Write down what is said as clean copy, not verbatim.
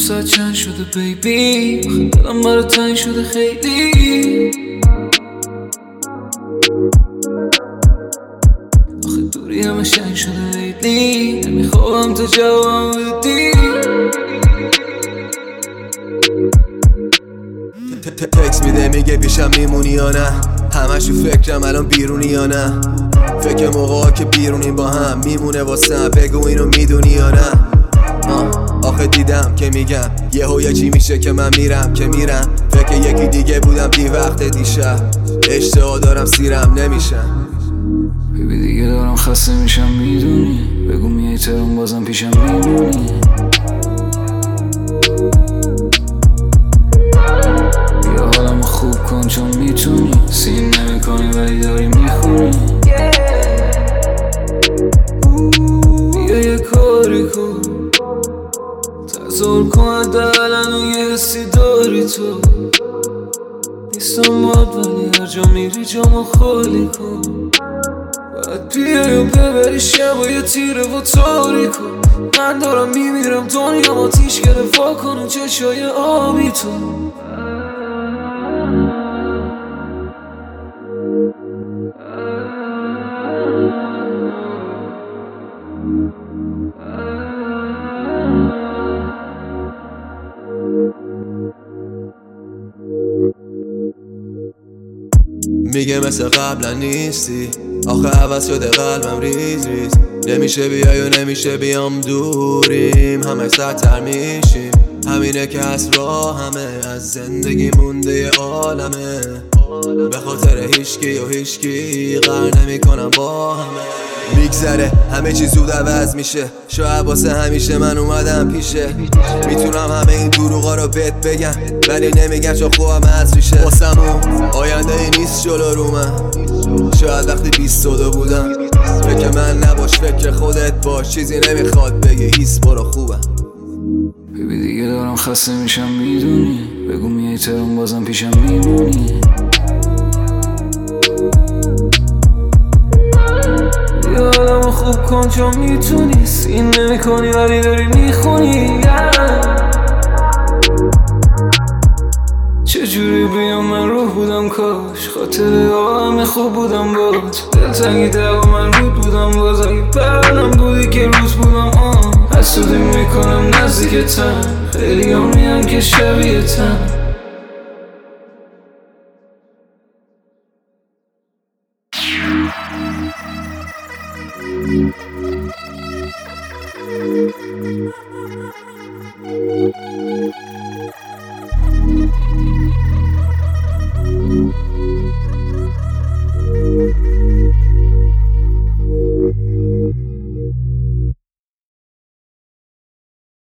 ساعت چند شده بیبی، دلم برای تنگ شده خیلی. آخه دوری همه شنگ شده لیلی، نمیخوام تو جوابم بدی. تکس میده میگه پیشم میمونی یا نه، همش تو فکرم الان بیرونی یا نه. فکر موقعا که بیرونیم با هم میمونه واسم، بگو اینو میدونی یا نه. آخه دیدم که میگم یه چی میشه که من میرم که میرم. فکر یکی دیگه بودم دی وقت دیشب، اشتها دارم سیرم نمیشم. بیبی دیگه دارم خسته میشم میدونی، بگو میای ترم بازم پیشم میمونی. بیا حالمو خوب کن چون میتونی، سین نمیکنی ولی داری میخونی. بیا یه کاری کن، تظاهر کن حداقل یه حسی داری تو. نیستم باد ولی هر جا میری جامو خالی کن. باید بیای و ببری شب و یه تیره و تاری کن. من دارم میمیرم دنیا آتیش گرفت، وا کن چشای آبی تو. میگه مثل قبلا نیستی، آخه عوض شده قلبم ریز ریز. نمیشه بیای و نمیشه بیام، دوریم همه سرتر میشیم. همینه که از راه همه از زندگی مونده ی عالمه. به خاطر هیچکی و هیچکی قرار نمیکنم با همه. میگذره همه چی زود عوض میشه، شاید واسه همیشه من اومدم پیشه. میتونم همه این دروغا رو بهت بگم ولی نمیگم چون خوبم از ریشه. واسمون آینده ای نیست جلو رو من، شاید وقتی 22 بودم. فکر من نباش فکر خودت باش، چیزی نمیخواد بگی هیس برو خوبم. بیبی دیگه دارم خسته میشم میدونی، بگو میای ترم بازم پیشم میمونی. بیا حالمو خوب کن چون میتونی، سین نمیکنی ولی داری میخونی. چجوری بیام من روح بودم کاش، خاطره ها همه خوب بودم باز. دلتنگی دقا من رود بودم باز، اگه برنم بودی که روز بودم حسودی میکنم نزدیکتم. خیلی هم میان که شبیهتم.